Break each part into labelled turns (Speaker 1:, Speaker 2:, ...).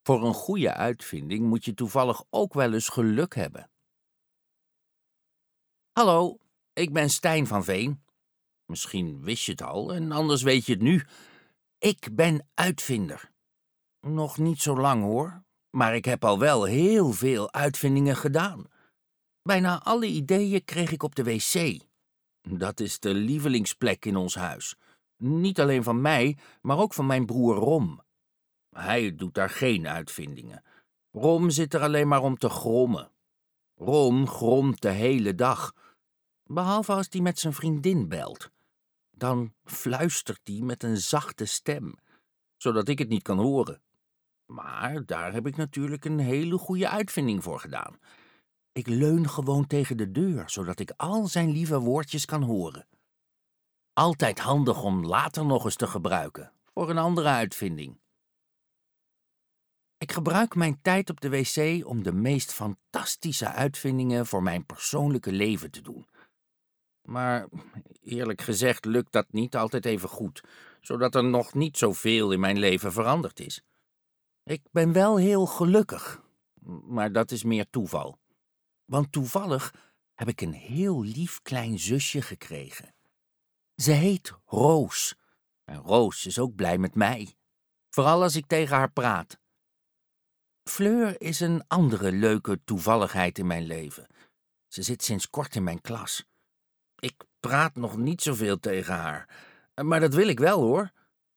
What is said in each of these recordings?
Speaker 1: Voor een goede uitvinding moet je toevallig ook wel eens geluk hebben. Hallo, ik ben Stijn van Veen. Misschien wist je het al en anders weet je het nu. Ik ben uitvinder. Nog niet zo lang hoor, maar ik heb al wel heel veel uitvindingen gedaan. Bijna alle ideeën kreeg ik op de wc. Dat is de lievelingsplek in ons huis. Niet alleen van mij, maar ook van mijn broer Rom. Hij doet daar geen uitvindingen. Rom zit er alleen maar om te grommen. Rom gromt de hele dag. Behalve als hij met zijn vriendin belt. Dan fluistert hij met een zachte stem, zodat ik het niet kan horen. Maar daar heb ik natuurlijk een hele goede uitvinding voor gedaan. Ik leun gewoon tegen de deur, zodat ik al zijn lieve woordjes kan horen. Altijd handig om later nog eens te gebruiken, voor een andere uitvinding. Ik gebruik mijn tijd op de wc om de meest fantastische uitvindingen voor mijn persoonlijke leven te doen. Maar eerlijk gezegd lukt dat niet altijd even goed, zodat er nog niet zoveel in mijn leven veranderd is. Ik ben wel heel gelukkig, maar dat is meer toeval. Want toevallig heb ik een heel lief klein zusje gekregen. Ze heet Roos. En Roos is ook blij met mij. Vooral als ik tegen haar praat. Fleur is een andere leuke toevalligheid in mijn leven. Ze zit sinds kort in mijn klas. Ik praat nog niet zoveel tegen haar, maar dat wil ik wel hoor.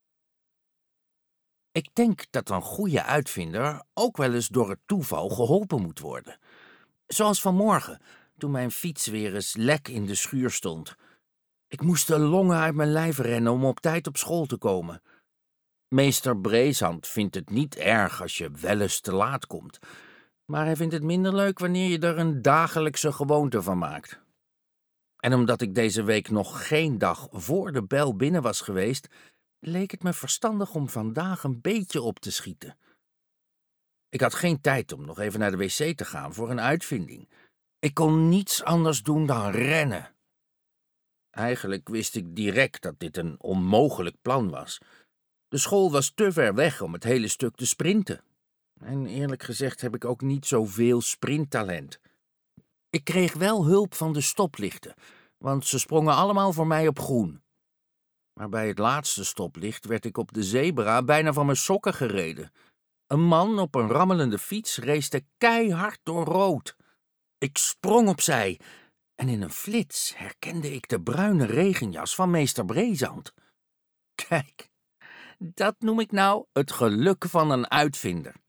Speaker 1: Ik denk dat een goede uitvinder ook wel eens door het toeval geholpen moet worden. Zoals vanmorgen, toen mijn fiets weer eens lek in de schuur stond. Ik moest de longen uit mijn lijf rennen om op tijd op school te komen. Meester Breezand vindt het niet erg als je wel eens te laat komt, maar hij vindt het minder leuk wanneer je er een dagelijkse gewoonte van maakt. En omdat ik deze week nog geen dag voor de bel binnen was geweest, leek het me verstandig om vandaag een beetje op te schieten. Ik had geen tijd om nog even naar de wc te gaan voor een uitvinding. Ik kon niets anders doen dan rennen. Eigenlijk wist ik direct dat dit een onmogelijk plan was. De school was te ver weg om het hele stuk te sprinten. En eerlijk gezegd heb ik ook niet zoveel sprinttalent. Ik kreeg wel hulp van de stoplichten, want ze sprongen allemaal voor mij op groen. Maar bij het laatste stoplicht werd ik op de zebra bijna van mijn sokken gereden. Een man op een rammelende fiets race keihard door rood. Ik sprong opzij en in een flits herkende ik de bruine regenjas van meester Breezand. Kijk, dat noem ik nou het geluk van een uitvinder.